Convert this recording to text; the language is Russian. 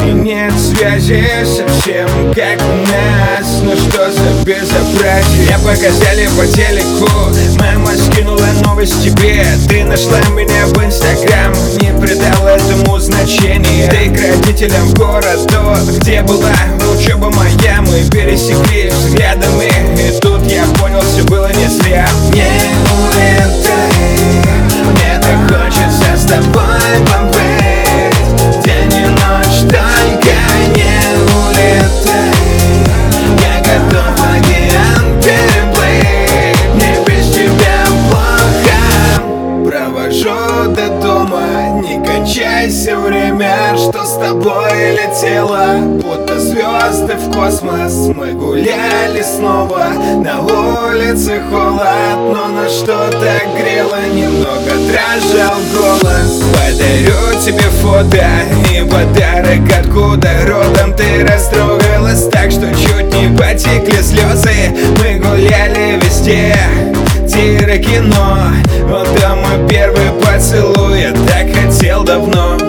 И нет связи совсем как у нас. Ну что за безобразие? Мне показали по телеку, мама скинула новость тебе. Ты нашла меня в Инстаграм, не придал этому значения. Ты к родителям в город тот, где была учеба моя. Мы пересеклись взглядами, и тут я понял, все было не зря. Не улетай, мне так хочется с тобой побыть день и ночь, только не улетай. Я готов океан переплыть, мне без тебя плохо. Провожу до дома, не кончайся время, что с тобой летело, будто звезды в космос. Мы гуляли снова, на улице холод, но на что-то грело, немного дрожал голос. Подарю тебе фото и подарок, откуда родом. Ты растрогалась так, что чуть не потекли слезы. Мы гуляли везде, тире кино, вот там мой первый поцелуй. Я так хотел давно.